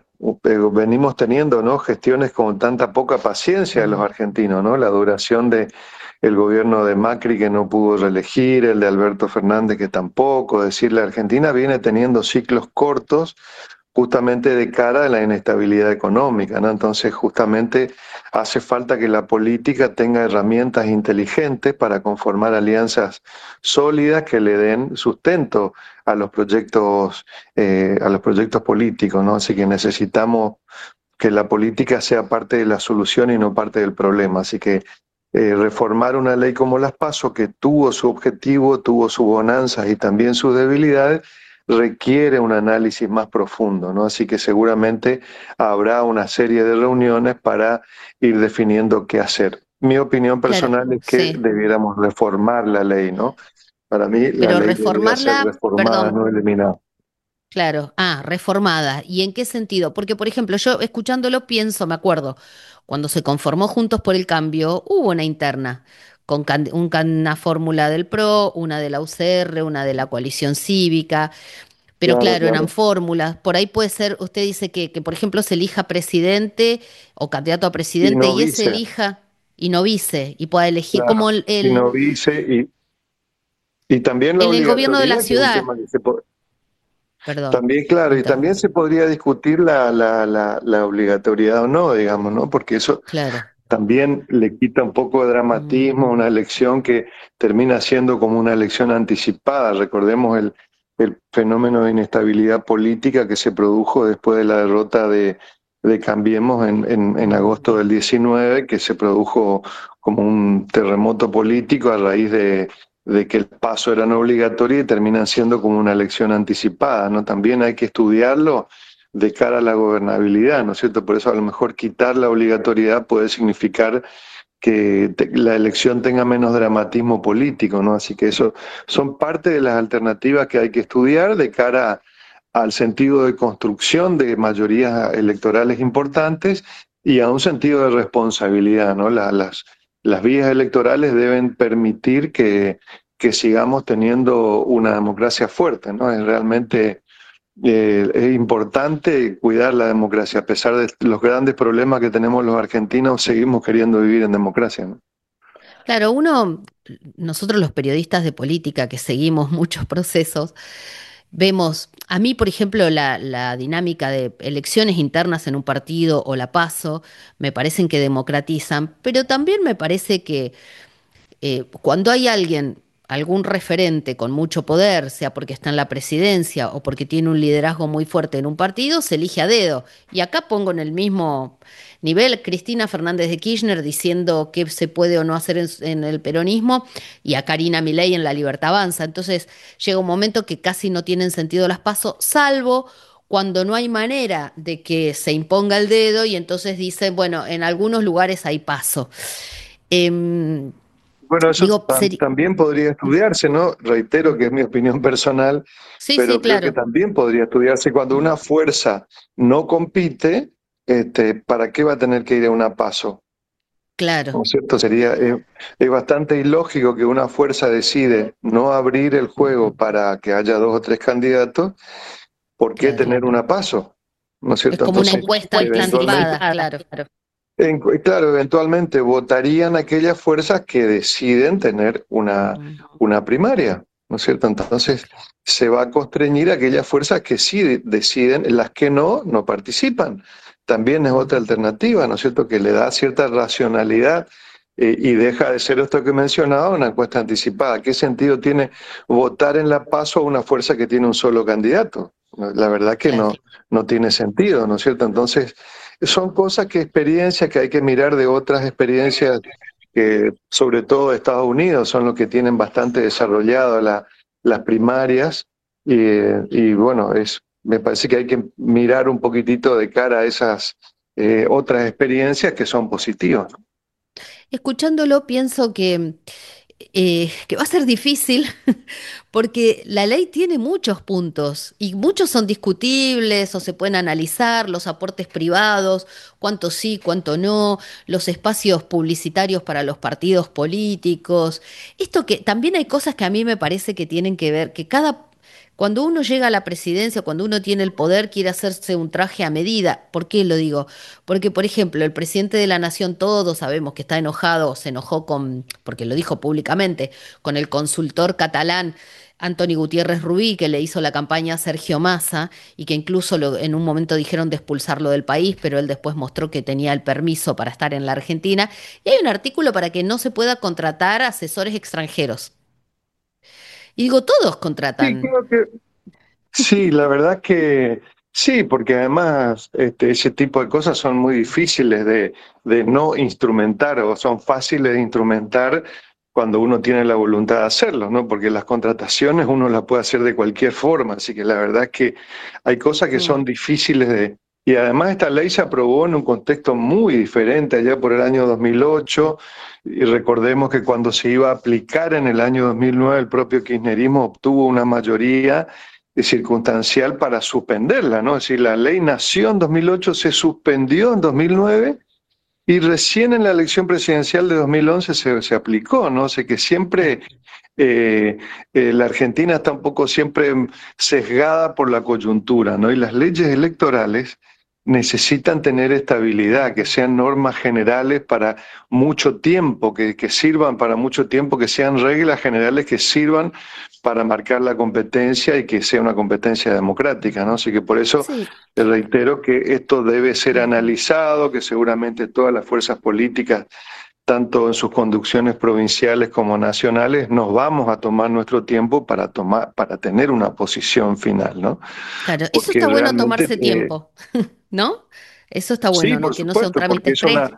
venimos teniendo, ¿no? Gestiones con tanta poca paciencia de los argentinos, ¿no? La duración de el gobierno de Macri, que no pudo reelegir, el de Alberto Fernández, que tampoco. Es decir, la Argentina viene teniendo ciclos cortos justamente de cara a la inestabilidad económica, ¿no? Entonces, justamente hace falta que la política tenga herramientas inteligentes para conformar alianzas sólidas que le den sustento a los proyectos políticos, ¿no? Así que necesitamos que la política sea parte de la solución y no parte del problema. Así que reformar una ley como las PASO, que tuvo su objetivo, tuvo sus bonanzas y también sus debilidades, requiere un análisis más profundo, ¿no? Así que seguramente habrá una serie de reuniones para ir definiendo qué hacer. Mi opinión personal es que debiéramos reformar la ley, ¿no? Para mí la ley debería ser reformada, no eliminada. Claro, reformada. ¿Y en qué sentido? Porque, por ejemplo, yo escuchándolo me acuerdo, cuando se conformó Juntos por el Cambio, hubo una interna con una fórmula del PRO, una de la UCR, una de la coalición cívica, pero claro, eran fórmulas. Por ahí puede ser, usted dice que por ejemplo, se elija presidente o candidato a presidente y ese elija y no vice, y pueda elegir como el y no vice y también en el gobierno de la ciudad. Perdón. También, claro, y también se podría discutir la obligatoriedad o no, digamos, ¿no? Porque eso también le quita un poco de dramatismo a una elección que termina siendo como una elección anticipada. Recordemos el fenómeno de inestabilidad política que se produjo después de la derrota de Cambiemos en agosto del 19, que se produjo como un terremoto político a raíz de que el paso era no obligatorio y terminan siendo como una elección anticipada, ¿no? También hay que estudiarlo de cara a la gobernabilidad, ¿no es cierto? Por eso a lo mejor quitar la obligatoriedad puede significar la elección tenga menos dramatismo político, ¿no? Así que eso son parte de las alternativas que hay que estudiar de cara al sentido de construcción de mayorías electorales importantes y a un sentido de responsabilidad, ¿no? Las vías electorales deben permitir que sigamos teniendo una democracia fuerte, ¿no? Es realmente es importante cuidar la democracia. A pesar de los grandes problemas que tenemos los argentinos, seguimos queriendo vivir en democracia, ¿no? Claro, nosotros los periodistas de política que seguimos muchos procesos, vemos, a mí, por ejemplo, la dinámica de elecciones internas en un partido o la PASO, me parecen que democratizan, pero también me parece que cuando hay algún referente con mucho poder, sea porque está en la presidencia o porque tiene un liderazgo muy fuerte en un partido, se elige a dedo. Y acá pongo en el mismo nivel Cristina Fernández de Kirchner diciendo qué se puede o no hacer en el peronismo y a Karina Milei en La Libertad Avanza. Entonces llega un momento que casi no tienen sentido las PASO, salvo cuando no hay manera de que se imponga el dedo y entonces dicen, bueno, en algunos lugares hay PASO. Bueno, eso también podría estudiarse, ¿no? Reitero que es mi opinión personal, pero sí, creo claro. que también podría estudiarse cuando una fuerza no compite, ¿para qué va a tener que ir a una PASO? Claro. ¿No es cierto? Es bastante ilógico que una fuerza decide no abrir el juego para que haya 2 o 3 candidatos. ¿Por qué tener una PASO? ¿No es cierto? Es como Entonces, una encuesta anticipada, claro. Claro, eventualmente votarían aquellas fuerzas que deciden tener una primaria, ¿no es cierto? Entonces se va a constreñir a aquellas fuerzas que sí deciden, las que no participan. También es otra alternativa, ¿no es cierto?, que le da cierta racionalidad y deja de ser esto que mencionaba, una encuesta anticipada. ¿Qué sentido tiene votar en la PASO a una fuerza que tiene un solo candidato? La verdad que no tiene sentido, ¿no es cierto? Entonces, son cosas experiencias que hay que mirar de otras experiencias que, sobre todo de Estados Unidos, son los que tienen bastante desarrollado las primarias y bueno, me parece que hay que mirar un poquitito de cara a esas otras experiencias que son positivas, ¿no? Escuchándolo pienso que va a ser difícil porque la ley tiene muchos puntos y muchos son discutibles o se pueden analizar, los aportes privados, cuánto sí, cuánto no, los espacios publicitarios para los partidos políticos. Esto que también hay cosas que a mí me parece que tienen que ver, que cuando uno llega a la presidencia, cuando uno tiene el poder, quiere hacerse un traje a medida. ¿Por qué lo digo? Porque, por ejemplo, el presidente de la Nación, todos sabemos que está enojado, se enojó porque lo dijo públicamente, con el consultor catalán Antoni Gutiérrez Rubí, que le hizo la campaña a Sergio Massa y que incluso en un momento dijeron de expulsarlo del país, pero él después mostró que tenía el permiso para estar en la Argentina. Y hay un artículo para que no se pueda contratar asesores extranjeros. Y digo, todos contratan. Sí, creo que sí, la verdad que sí, porque además ese tipo de cosas son muy difíciles de no instrumentar o son fáciles de instrumentar cuando uno tiene la voluntad de hacerlo, ¿no? Porque las contrataciones uno las puede hacer de cualquier forma, así que la verdad es que hay cosas que son difíciles de... Y además esta ley se aprobó en un contexto muy diferente allá por el año 2008, y recordemos que cuando se iba a aplicar en el año 2009 el propio kirchnerismo obtuvo una mayoría circunstancial para suspenderla, ¿no? Es decir, la ley nació en 2008, se suspendió en 2009 y recién en la elección presidencial de 2011 se aplicó, ¿no? O sea que siempre la Argentina está un poco siempre sesgada por la coyuntura, ¿no? Y las leyes electorales necesitan tener estabilidad, que sean normas generales para mucho tiempo, que sirvan para mucho tiempo, que sean reglas generales que sirvan para marcar la competencia y que sea una competencia democrática, ¿no? Así que por eso reitero que esto debe ser analizado, que seguramente todas las fuerzas políticas, tanto en sus conducciones provinciales como nacionales, nos vamos a tomar nuestro tiempo para tener una posición final, ¿no? Claro, eso está bueno tomarse tiempo, ¿no? Eso está bueno, sí, ¿no? Que no sea un trámite express.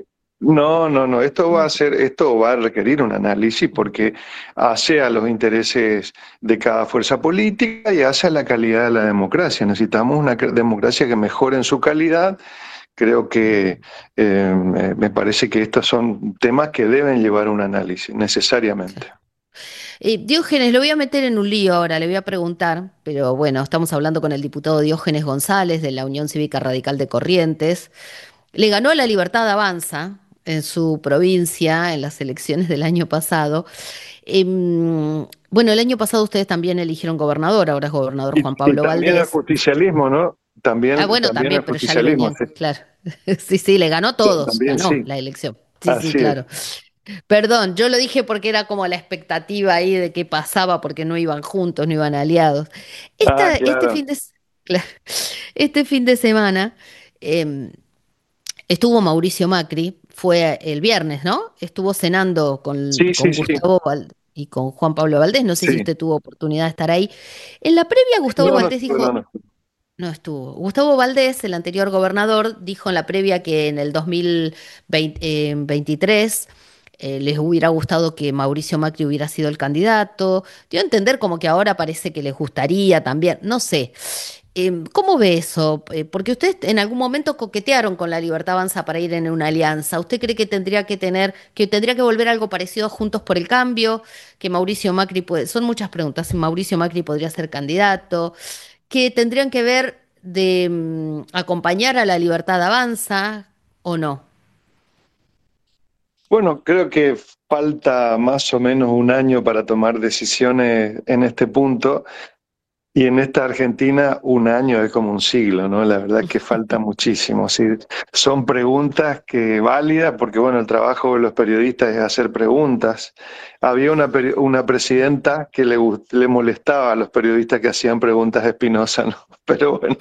No, esto va a requerir un análisis porque hace a los intereses de cada fuerza política y hace a la calidad de la democracia. Necesitamos una democracia que mejore en su calidad, Creo que me parece que estos son temas que deben llevar un análisis, necesariamente. Diógenes, lo voy a meter en un lío ahora, le voy a preguntar, pero bueno, estamos hablando con el diputado Diógenes González de la Unión Cívica Radical de Corrientes. Le ganó a La Libertad Avanza en su provincia en las elecciones del año pasado. Bueno, el año pasado ustedes también eligieron gobernador, ahora es gobernador Juan Pablo Valdés. También el justicialismo, ¿no? También el pero ya le venían, sí. claro. Sí, le ganó a todos, También, ganó sí. la elección. Sí, Así claro. es. Perdón, yo lo dije porque era como la expectativa ahí de qué pasaba, porque no iban juntos, no iban aliados. Claro. Este fin de semana estuvo Mauricio Macri, fue el viernes, ¿no? Estuvo cenando con Gustavo Valdés y con Juan Pablo Valdés. No sé si usted tuvo oportunidad de estar ahí. En la previa, Gustavo Valdés dijo... No estuvo. Gustavo Valdés, el anterior gobernador, dijo en la previa que en el 2023 les hubiera gustado que Mauricio Macri hubiera sido el candidato. Dio a entender como que ahora parece que les gustaría también. No sé. ¿Cómo ve eso? Porque ustedes en algún momento coquetearon con la Libertad Avanza para ir en una alianza. ¿Usted cree que tendría que volver algo parecido a Juntos por el Cambio? Que Mauricio Macri son muchas preguntas. Si Mauricio Macri podría ser candidato, que tendrían que ver de acompañar a la Libertad Avanza o no. Bueno, creo que falta más o menos un año para tomar decisiones en este punto. Y en esta Argentina un año es como un siglo, ¿no? La verdad que falta muchísimo. Sí, son preguntas que válidas, porque bueno, el trabajo de los periodistas es hacer preguntas. Había una presidenta que le molestaba a los periodistas que hacían preguntas espinosas, ¿no? Pero bueno,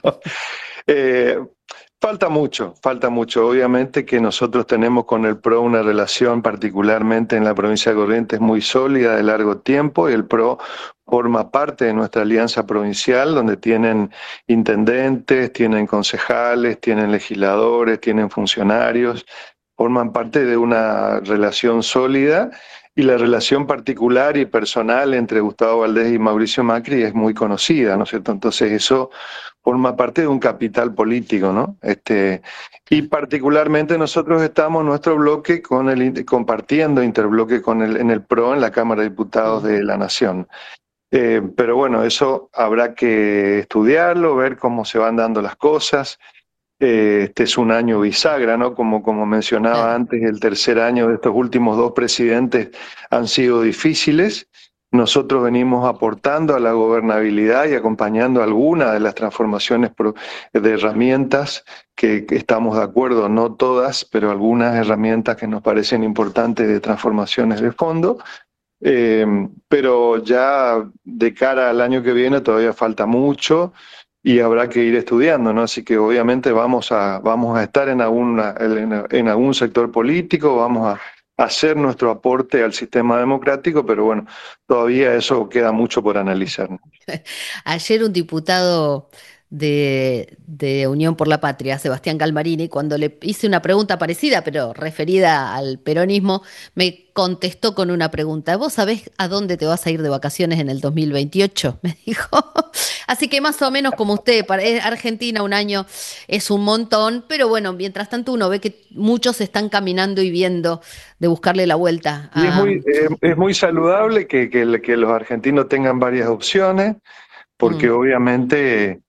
falta mucho. Obviamente que nosotros tenemos con el PRO una relación, particularmente en la provincia de Corrientes, muy sólida de largo tiempo, y el PRO forma parte de nuestra alianza provincial, donde tienen intendentes, tienen concejales, tienen legisladores, tienen funcionarios, forman parte de una relación sólida, y la relación particular y personal entre Gustavo Valdés y Mauricio Macri es muy conocida, ¿no es cierto? Entonces eso forma parte de un capital político, ¿no? Y particularmente nosotros estamos nuestro bloque compartiendo interbloque en el PRO en la Cámara de Diputados de la Nación. Pero bueno, eso habrá que estudiarlo, ver cómo se van dando las cosas. Este es un año bisagra, ¿no? Como mencionaba antes, el tercer año de estos últimos dos presidentes han sido difíciles. Nosotros venimos aportando a la gobernabilidad y acompañando algunas de las transformaciones de herramientas que estamos de acuerdo, no todas, pero algunas herramientas que nos parecen importantes de transformaciones de fondo. Pero ya de cara al año que viene todavía falta mucho y habrá que ir estudiando, ¿no? Así que obviamente vamos a estar en algún sector político, vamos a hacer nuestro aporte al sistema democrático, pero bueno, todavía eso queda mucho por analizar. Ayer un diputado de Unión por la Patria, Sebastián Galmarini, cuando le hice una pregunta parecida, pero referida al peronismo, me contestó con una pregunta. ¿Vos sabés a dónde te vas a ir de vacaciones en el 2028? Me dijo. Así que más o menos como usted, para Argentina un año es un montón, pero bueno, mientras tanto uno ve que muchos están caminando y viendo de buscarle la vuelta. Es muy saludable que los argentinos tengan varias opciones, porque obviamente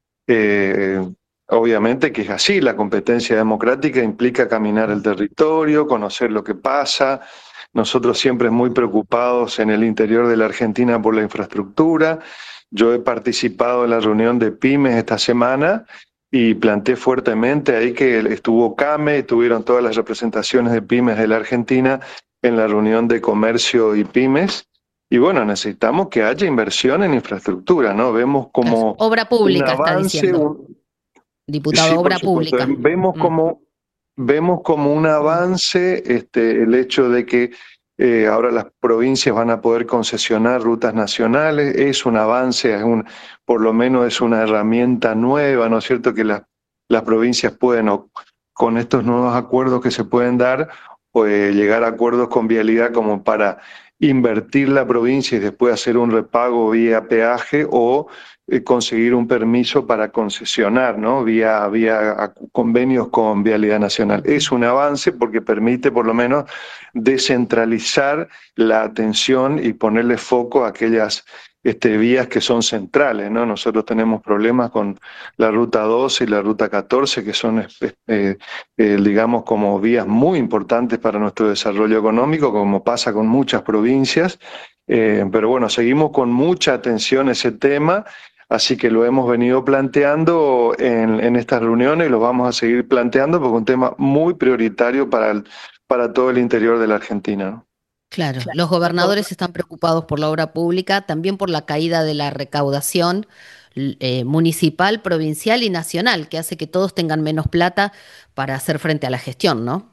que es así, la competencia democrática implica caminar el territorio, conocer lo que pasa. Nosotros siempre muy preocupados en el interior de la Argentina por la infraestructura. Yo he participado en la reunión de pymes esta semana y planteé fuertemente ahí que estuvo CAME, estuvieron todas las representaciones de pymes de la Argentina en la reunión de comercio y pymes. Y bueno, necesitamos que haya inversión en infraestructura, ¿no? Vemos como obra pública, un avance, está diciendo. Diputado, sí, obra pública. Vemos como un avance el hecho de que ahora las provincias van a poder concesionar rutas nacionales. Es un avance, por lo menos es una herramienta nueva, ¿no es cierto? Que las provincias pueden, con estos nuevos acuerdos que se pueden dar, llegar a acuerdos con Vialidad como para invertir la provincia y después hacer un repago vía peaje o conseguir un permiso para concesionar, ¿no? Vía convenios con Vialidad Nacional. Es un avance porque permite por lo menos descentralizar la atención y ponerle foco a aquellas vías que son centrales, ¿no? Nosotros tenemos problemas con la Ruta 12 y la Ruta 14, que son, digamos, como vías muy importantes para nuestro desarrollo económico, como pasa con muchas provincias. Pero bueno, seguimos con mucha atención a ese tema, así que lo hemos venido planteando en estas reuniones y lo vamos a seguir planteando porque es un tema muy prioritario para todo el interior de la Argentina, ¿no? Claro, los gobernadores están preocupados por la obra pública, también por la caída de la recaudación municipal, provincial y nacional, que hace que todos tengan menos plata para hacer frente a la gestión, ¿no?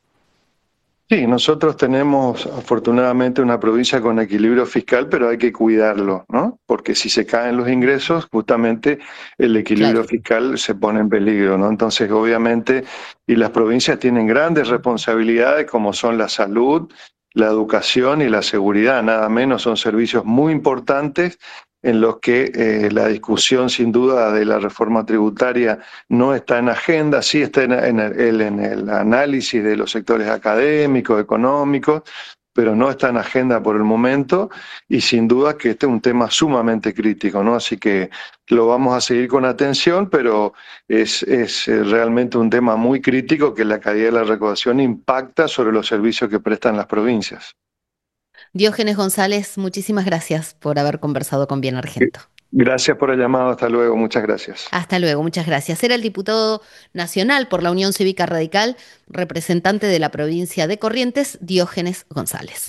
Sí, nosotros tenemos afortunadamente una provincia con equilibrio fiscal, pero hay que cuidarlo, ¿no? Porque si se caen los ingresos, justamente el equilibrio fiscal se pone en peligro, ¿no? Entonces, obviamente, y las provincias tienen grandes responsabilidades como son la salud, la educación y la seguridad, nada menos, son servicios muy importantes en los que la discusión sin duda de la reforma tributaria no está en agenda, sí está en el análisis de los sectores académicos, económicos, pero no está en agenda por el momento y sin duda que este es un tema sumamente crítico, ¿no? Así que lo vamos a seguir con atención, pero es realmente un tema muy crítico que la caída de la recaudación impacta sobre los servicios que prestan las provincias. Diógenes González, muchísimas gracias por haber conversado con Bien Argento. Gracias por el llamado, hasta luego, muchas gracias. Hasta luego, muchas gracias. Era el diputado nacional por la Unión Cívica Radical, representante de la provincia de Corrientes, Diógenes González.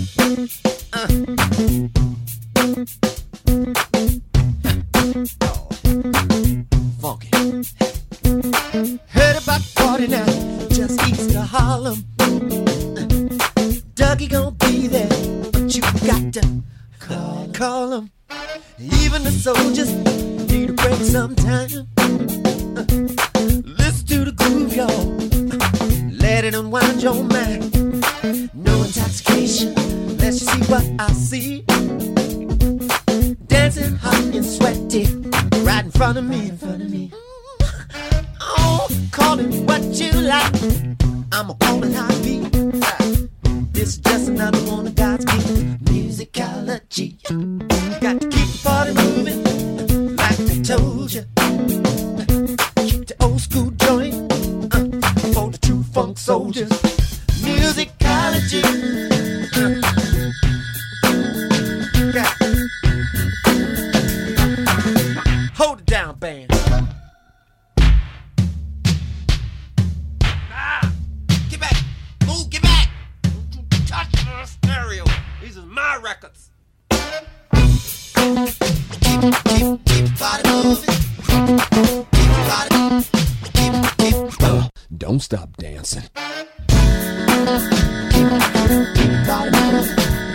Dougie gon' be there, but you got to call him. Even the soldiers need a break sometime. Listen to the groove, y'all. Let it unwind your mind. No intoxication, let's see what I see. Dancing hot and sweaty, right in front of me. Oh, call it what you like. I'ma call it how it be. This is just another one of God's gift musicology. Got to keep the party moving, like I told you. Keep the old school joint for the true funk soldiers. Musicology. Hold it down, band. Get back, move, get back. Touch the stereo. These are my records. Keep body moving. Don't stop dancing. Keep body moving.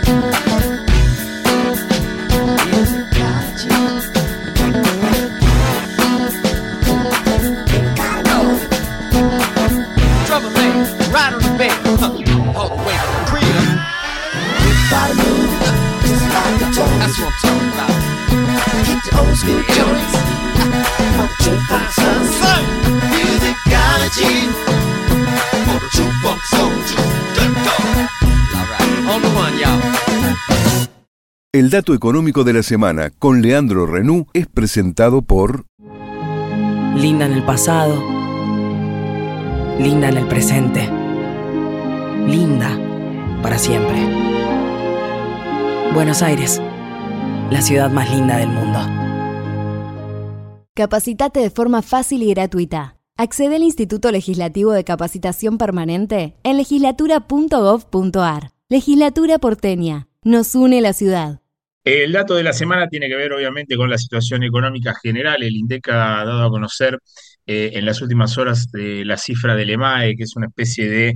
Drummer man, right on the bed, all the way from Korea. Keep body moving, just like I told you. That's what I'm talking about. Keep the old school joints. True funk soul. Musicology. For the true funk soldiers. Alright, on the one, y'all. El dato económico de la semana con Leandro Renú es presentado por... Linda en el pasado, linda en el presente, linda para siempre. Buenos Aires, la ciudad más linda del mundo. Capacitate de forma fácil y gratuita. Accede al Instituto Legislativo de Capacitación Permanente en legislatura.gov.ar. Legislatura porteña. Nos une la ciudad. El dato de la semana tiene que ver obviamente con la situación económica general. El INDEC ha dado a conocer en las últimas horas la cifra del EMAE, que es una especie de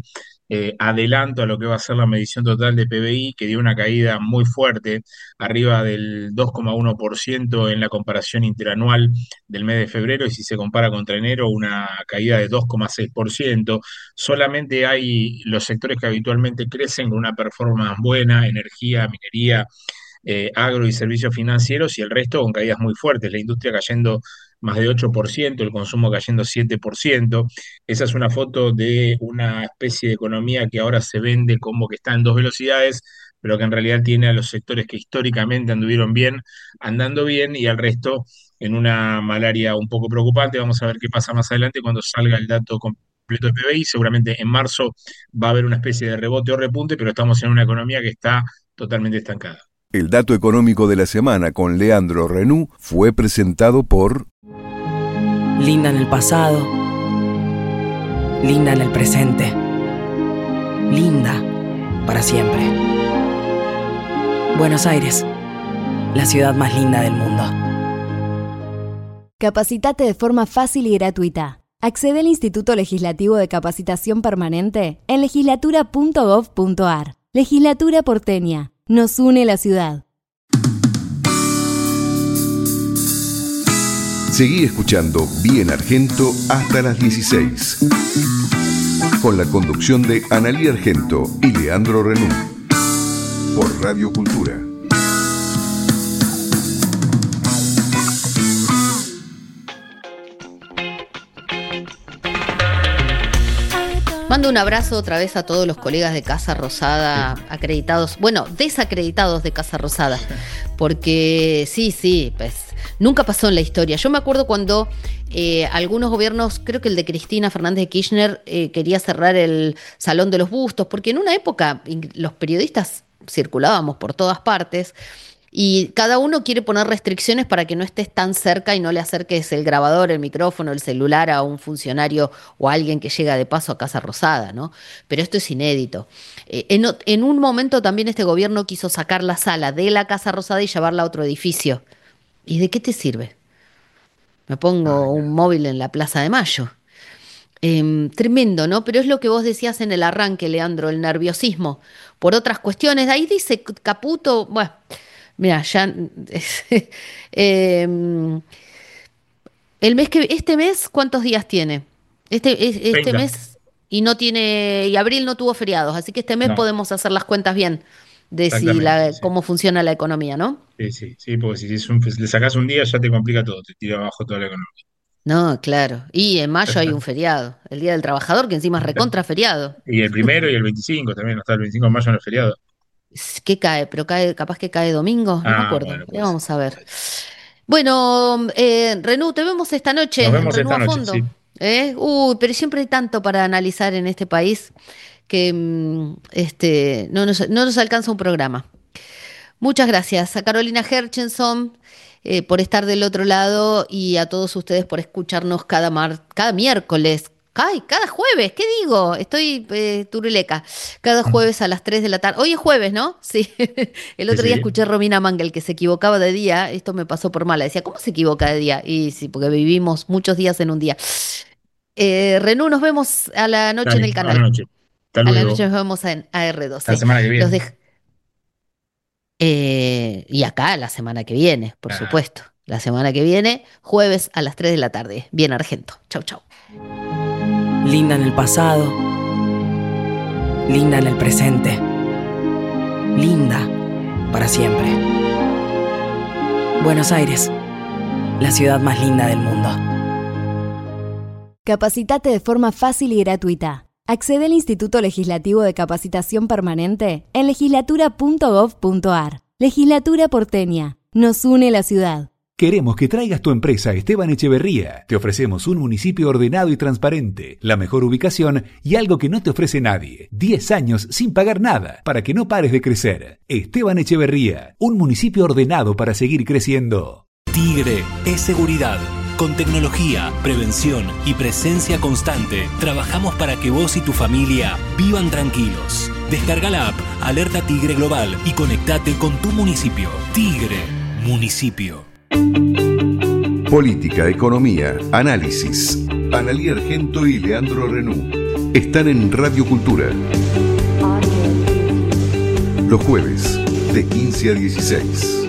adelanto a lo que va a ser la medición total de PBI, que dio una caída muy fuerte, arriba del 2,1% en la comparación interanual del mes de febrero, y si se compara contra enero, una caída de 2,6%. Solamente hay los sectores que habitualmente crecen con una performance buena: energía, minería, agro y servicios financieros, y el resto con caídas muy fuertes, la industria cayendo más de 8%, el consumo cayendo 7%. Esa es una foto de una especie de economía que ahora se vende como que está en dos velocidades, pero que en realidad tiene a los sectores que históricamente anduvieron bien, andando bien, y al resto en una malaria un poco preocupante. Vamos a ver qué pasa más adelante cuando salga el dato completo de PBI. Seguramente en marzo va a haber una especie de rebote o repunte, pero estamos en una economía que está totalmente estancada. El dato económico de la semana con Leandro Renú fue presentado por... Linda en el pasado, linda en el presente, linda para siempre. Buenos Aires, la ciudad más linda del mundo. Capacitate de forma fácil y gratuita. Accede al Instituto Legislativo de Capacitación Permanente en legislatura.gov.ar. Legislatura porteña. Nos une la ciudad. Seguí escuchando Bien Argento hasta las 16. Con la conducción de Analía Argento y Leandro Renú. Por Radio Cultura. Mando un abrazo otra vez a todos los colegas de Casa Rosada, acreditados, bueno, desacreditados de Casa Rosada, porque sí, pues nunca pasó en la historia. Yo me acuerdo cuando algunos gobiernos, creo que el de Cristina Fernández de Kirchner, quería cerrar el Salón de los Bustos, porque en una época los periodistas circulábamos por todas partes, y cada uno quiere poner restricciones para que no estés tan cerca y no le acerques el grabador, el micrófono, el celular a un funcionario o a alguien que llega de paso a Casa Rosada, ¿no? Pero esto es inédito. En un momento también este gobierno quiso sacar la sala de la Casa Rosada y llevarla a otro edificio. ¿Y de qué te sirve? Me pongo un móvil en la Plaza de Mayo. Tremendo, ¿no? Pero es lo que vos decías en el arranque, Leandro, el nerviosismo por otras cuestiones. Ahí dice Caputo, bueno... Mira, ya este mes, ¿cuántos días tiene? Este mes y no tiene, y abril no tuvo feriados, así que este mes podemos hacer las cuentas bien de cómo funciona la economía, ¿no? Sí, porque si le sacás un día ya te complica todo, te tira abajo toda la economía. No, claro. Y en mayo hay un feriado, el Día del Trabajador, que encima es recontra feriado. Y el 1 y el 25 también, hasta el 25 de mayo no es feriado. ¿Qué cae? ¿Pero capaz que cae domingo? No me acuerdo. Bueno, pues, vamos a ver. Bueno, Renú, te vemos esta noche. Nos vemos Renú esta noche, a fondo. sí. Pero siempre hay tanto para analizar en este país que no nos alcanza un programa. Muchas gracias a Carolina Herchenson por estar del otro lado, y a todos ustedes por escucharnos cada miércoles. ¡Ay, cada jueves! ¿Qué digo? Estoy turuleca. Cada jueves a las 3 de la tarde. Hoy es jueves, ¿no? Sí. El otro día escuché a Romina Mangel que se equivocaba de día. Esto me pasó por mala. Decía, ¿cómo se equivoca de día? Y sí, porque vivimos muchos días en un día. Renú, nos vemos a la noche en el canal. A la noche. A la noche nos vemos en AR12. La semana que viene. Y acá la semana que viene, por supuesto. La semana que viene, jueves a las 3 de la tarde. Bien Argento. Chau, chau. Linda en el pasado, linda en el presente, linda para siempre. Buenos Aires, la ciudad más linda del mundo. Capacitate de forma fácil y gratuita. Accede al Instituto Legislativo de Capacitación Permanente en legislatura.gov.ar. Legislatura porteña. Nos une la ciudad. Queremos que traigas tu empresa a Esteban Echeverría. Te ofrecemos un municipio ordenado y transparente, la mejor ubicación y algo que no te ofrece nadie. 10 años sin pagar nada, para que no pares de crecer. Esteban Echeverría, un municipio ordenado para seguir creciendo. Tigre es seguridad. Con tecnología, prevención y presencia constante, trabajamos para que vos y tu familia vivan tranquilos. Descarga la app Alerta Tigre Global y conectate con tu municipio. Tigre, municipio. Política, economía, análisis. Analía Argento y Leandro Renú. están en Radio Cultura. Los jueves, de 15 a 16.